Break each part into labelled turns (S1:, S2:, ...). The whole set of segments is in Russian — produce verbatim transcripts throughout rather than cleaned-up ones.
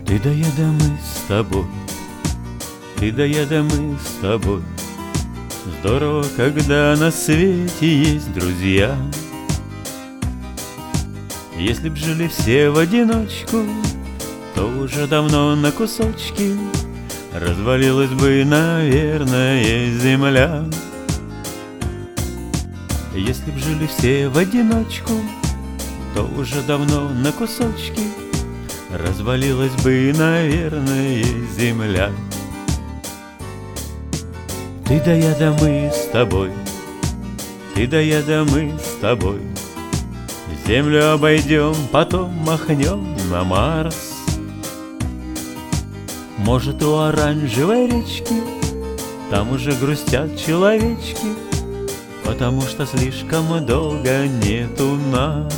S1: Ты да я да мы с тобой, ты да я да мы с тобой. Здорово, когда на свете есть друзья. Если б жили все в одиночку, то уже давно на кусочки развалилась бы, наверное, земля. Если б жили все в одиночку, то уже давно на кусочки развалилась бы, наверное, земля. Ты да я да мы с тобой, ты да я да мы с тобой. Землю обойдем, потом махнем на Марс. Может, у оранжевой речки там уже грустят человечки, потому что слишком долго нету нас.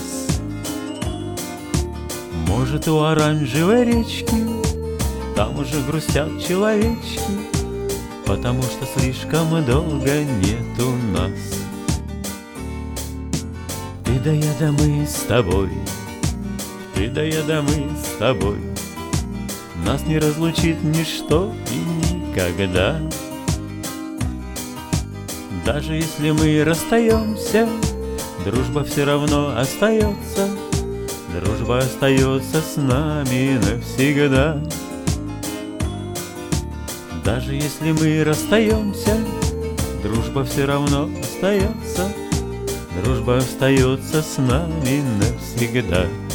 S1: Может, у оранжевой речки там уже грустят человечки, потому что слишком долго нету нас. Ты да я да мы с тобой, ты да я да мы с тобой. Нас не разлучит ничто и никогда. Даже если мы расстаемся, дружба все равно остается. Дружба остается с нами навсегда. Даже если мы расстаемся, дружба все равно остается. Дружба остается с нами навсегда.